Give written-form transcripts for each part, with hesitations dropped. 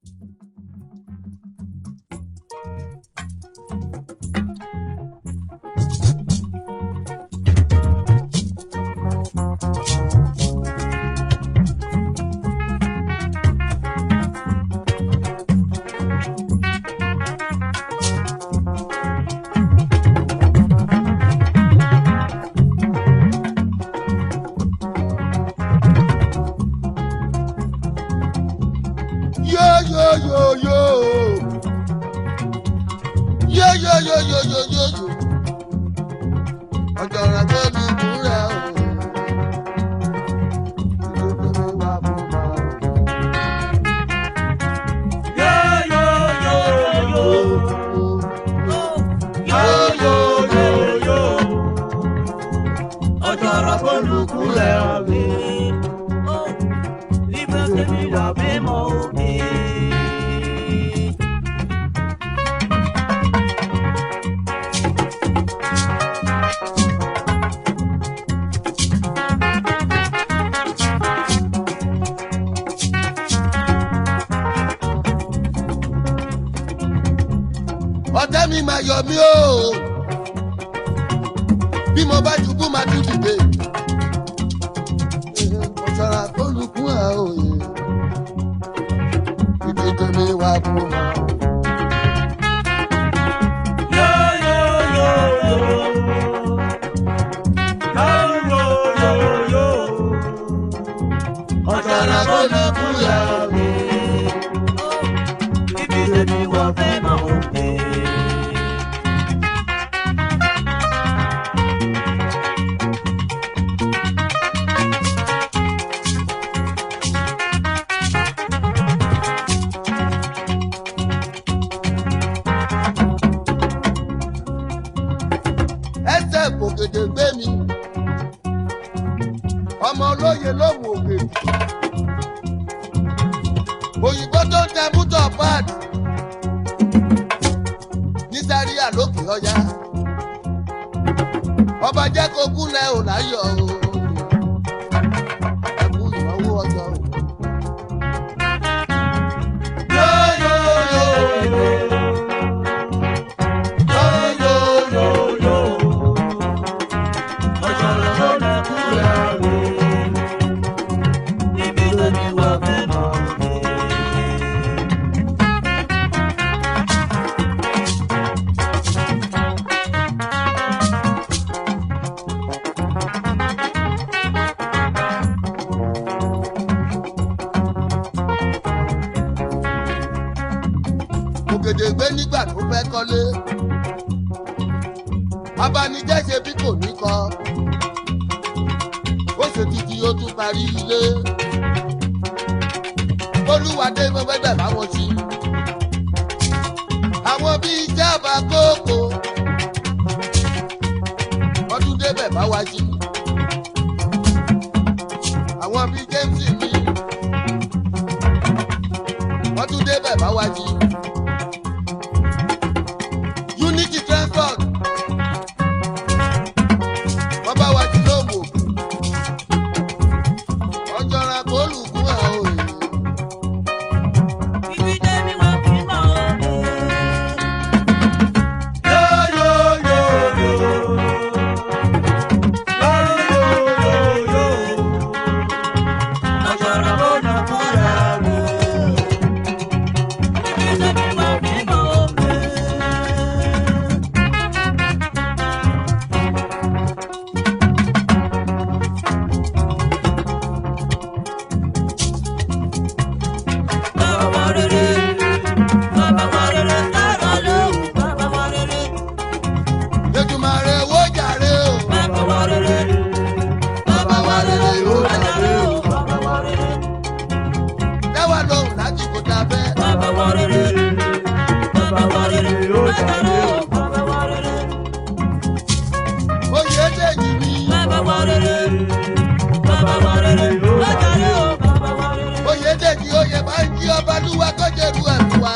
ọ̀tá mi máa yọ̀ mí o bí mo bá ṣubú máa tún dìde ọ̀sára tó lùkún àòyè ìdíje mi wà fún wa. ọ̀sára tó lùkún àòyè ìdíje mi wà fún wa. Ògèdè gbé mi ọmọ olóye lóhùn ògè òyìnbó tó ń tẹ mútọ páàdì ní Zaria lókè ọjà ọba jẹ́ kó gúnlẹ̀ ò láyọ̀ o ẹkú ìnáwó ọjọ́ o. Ògèdè gbé nígbà tó fẹ́ kọ́lé abanijẹ́ ṣe bí kò ní kọ́ ó ṣe títí ó tún parí ilé Olúwadé mo fẹ́ bẹ̀ báwọn sí àwọn bíi jábà kókó wọ́n tún débẹ̀ bá wá sí àwọn bíi James mi wọ́n tún débẹ̀ bá wá sí. Unity Transport wọ́n bá wá sí lóòmù ọjọ́ra kó lùkún àwọn òye. Ibi débi wọ́n fi mọ̀ ọjọ́ra kó lùkún àwọn òye. Ibi débi wọ́n fi mọ̀ Oyèdèjì oyè máa ń jí ọba lúwa kọ́jẹ́rú ẹ̀rù wa.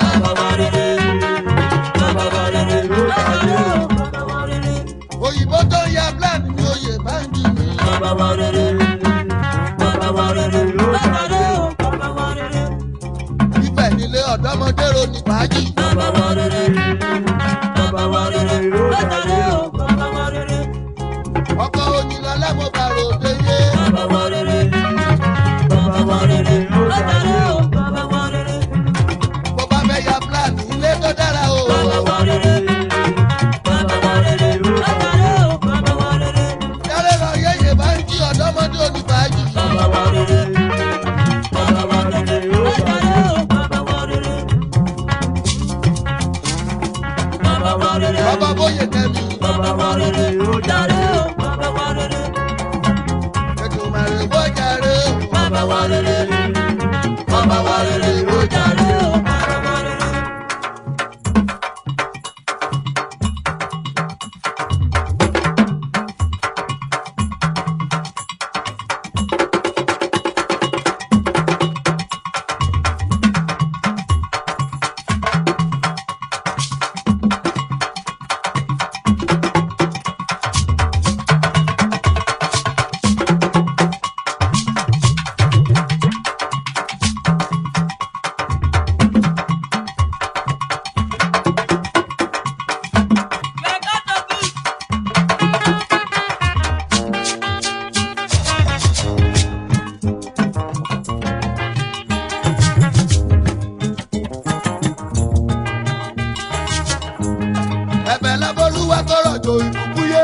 Òyìnbó tó ń ya plan ni oyè máa ń jí mi. Ibẹ̀ nílé ọ̀dọ́. ọ̀dọ́mọdé ro ní fàájì. bàbá wa rere ó jàre o bàbá wa rere. ọkọ̀ onílọ́lá mo bá ròde yé. bàbá wa rere ó jàre o bàbá wa rere. bó bá fẹ́ ya plan ilé tó dára o. bàbá wa rere ó jàre o bàbá wa rere. yálé lọ yéye bá ń jí ọ̀dọ́mọdé ro ní fàájì. bàbá wa rere ó jàre o bàbá wa rere. bàbá wa rere bàbá bóyè kẹ́mi. bàbá wa rere ó jàre o bàbá wa rere. ètò màrè bó jàre o. bàbá wa rere ó jàre o bàbá wa rere. ẹ̀bẹ̀ lábọ́lúwa tọrọ jò ìbùkún yé.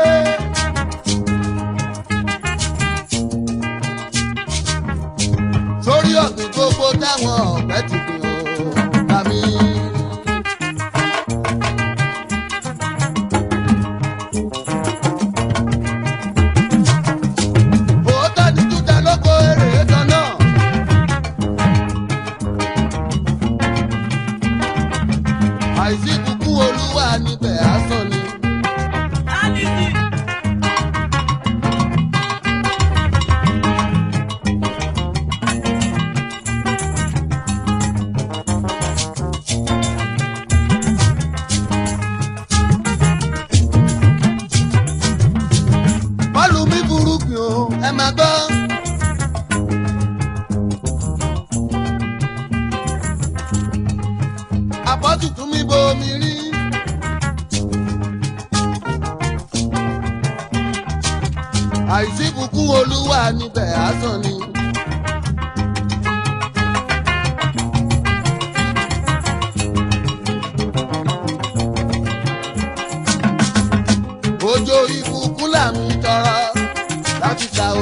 sórí ọ̀gbìn gbogbo táwọn ọ̀pẹ ti fi hàn bá mi. òótọ́ ni túta lóko èrè kan náà. àìsí kúkú olúwa níbẹ̀ asán ni. bọ́ọ̀lù mi burúkú o ẹ máa gbọ́. àpọ́tù tún mi bomi rí. àìsí bùkún olúwa níbẹ̀ asán ni. òjò ìbùkún làmì tọrọ láti ta o.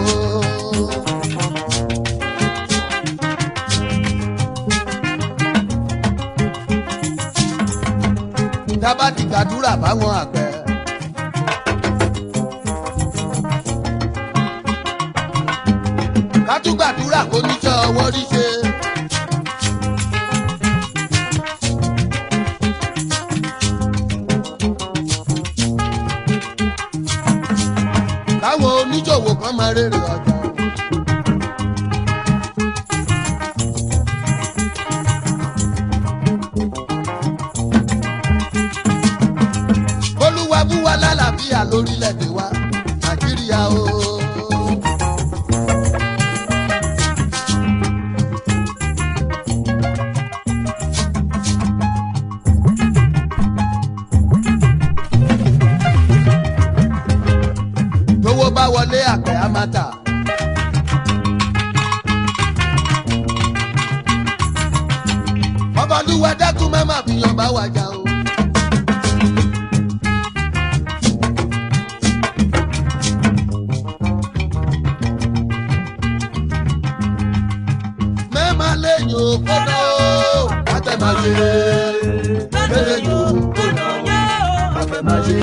dábàá ti gbàdúrà báwọn àgbẹ̀. ká tún gbàdúrà kó níṣẹ́ ọwọ́ rí ṣe. káwọn oníṣòwò kan máa rèrè ọjà. olúwa bú wa lálàáfíà lórílẹ̀‐èdè wa nàìjíríà o. tówó bá wọlé àgbẹ̀ á máa tà. ọbalúwa dákun má má fìyàn bá wa jà o. mẹ́ẹ̀má lẹ́yìn òkúta o àtẹ̀máṣe. lẹ́yìn òkúta o àtẹ̀máṣe.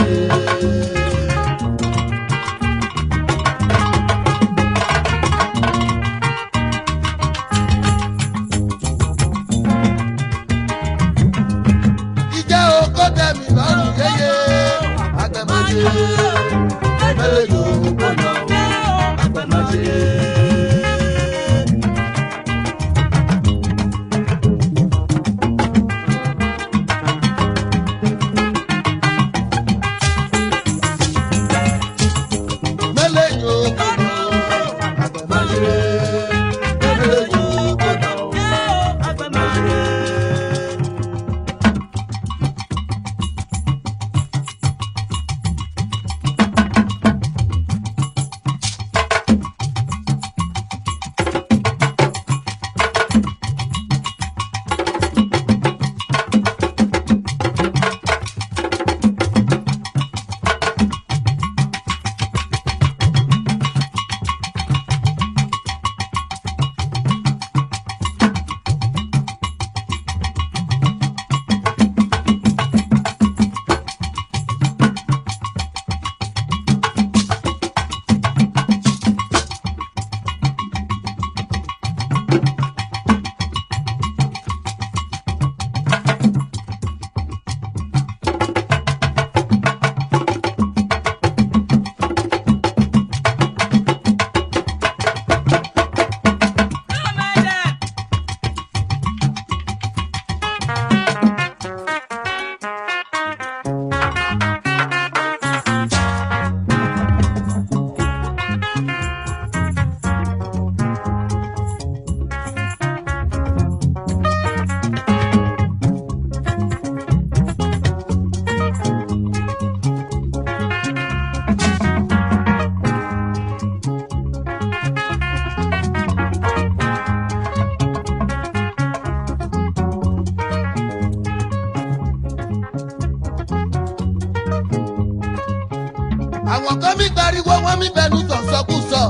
àwọn kan mi gbariwo wọ́n mi bẹnu sọ̀sọ́kùsọ.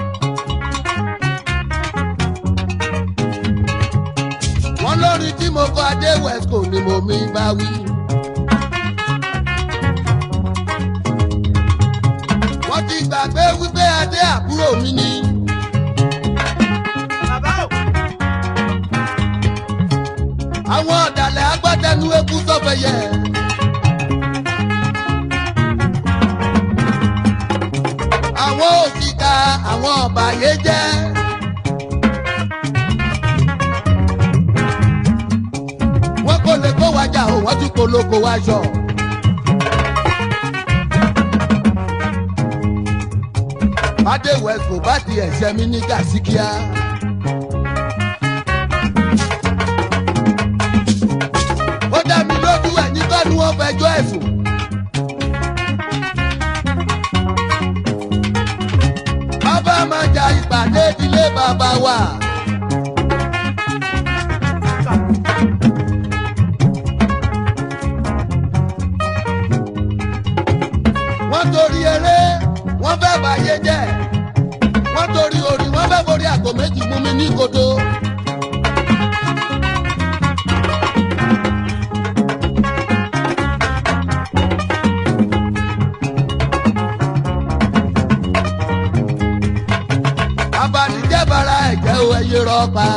wọ́n lórí tí mo kọ adé wesco ni mo mi bá wí. wọ́n ti gbàgbé wípé adé àbúrò mi ni. àwọn ọ̀dàlẹ̀ agbátẹnu eku sọ́fẹ̀yẹ. àwọn òṣìkà àwọn ọ̀bàyéjẹ́. wọ́n kò lè kó wájà o wọ́n tún polówó wáṣọ. adé wesco bá di ẹ̀ṣẹ̀ mi ní gàsíkíá. ó dá mi lójú ẹ̀ ní kọ́nu wọn fẹjọ́ ẹ̀sùn. bàbá máa ja ìpàdé ìdílé bàbá wa. wọ́n torí eré wọ́n fẹ́ bàyé jẹ́. wọ́n torí orí wọ́n fẹ́ borí àgọ́ méjì mú mi ní kodo. abanijẹ́ bara ẹ̀jẹ̀ o ẹyẹ rọ́pa.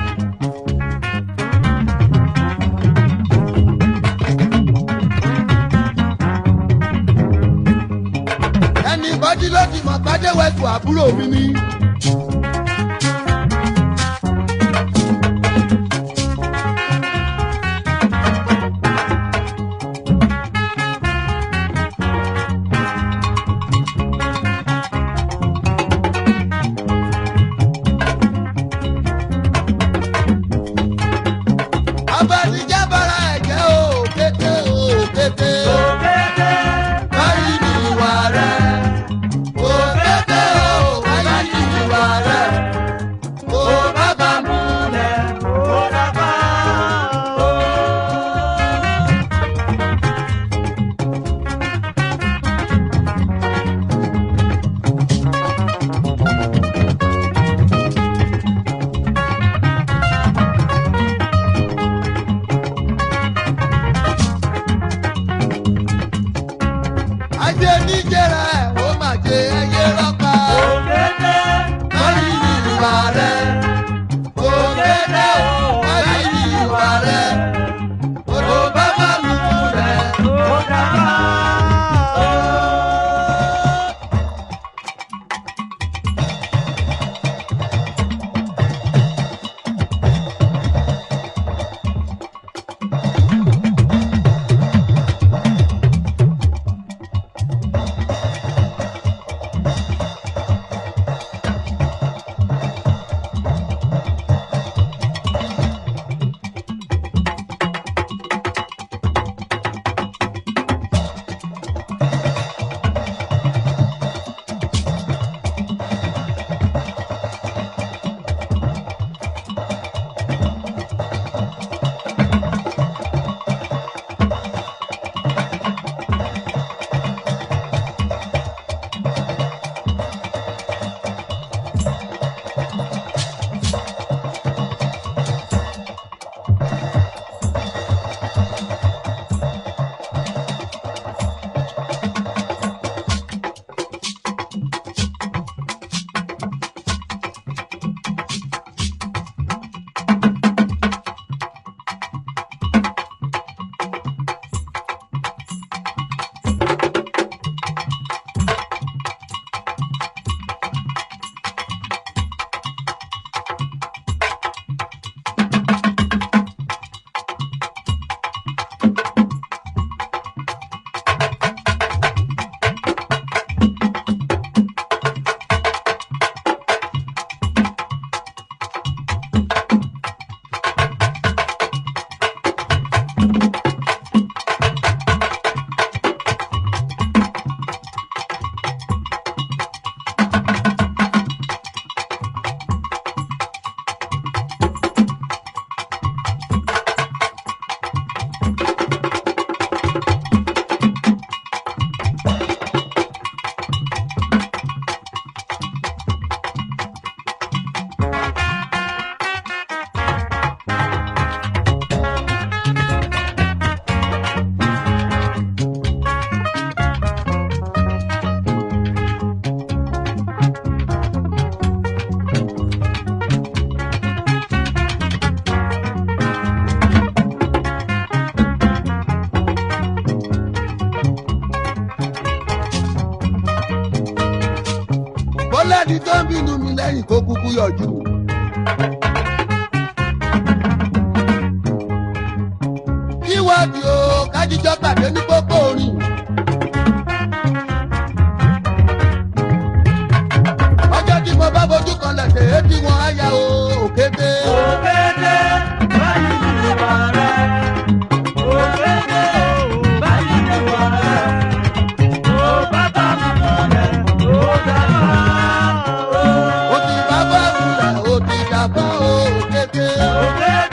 ẹni bọ́dí ló ti mọ̀ pàdé wẹ̀sù àbúrò mi ni. abanijẹ́ bara ẹ̀jẹ̀ o kété o kété. báyìí ni ìwà rẹ̀. o kété o báyìí ni ìwà rẹ̀. o bàbá múlẹ̀ o bàbá o. buyọ̀jù. kíwọ́ọ̀dì o kájíjọ́ pàdé ní pópó orin. ọjọ́ tí mo bá fojú kan lẹ̀sẹ̀ ètí wọn á ya o òkété. òkété báyìí ni wà rẹ̀. òkété báyìí ni wà rẹ̀. ó bàbá mi lọ́lẹ̀ ó dábà. ó ti bàbá mi lẹ̀ ó ti dàbọ̀ o òkété. òkété.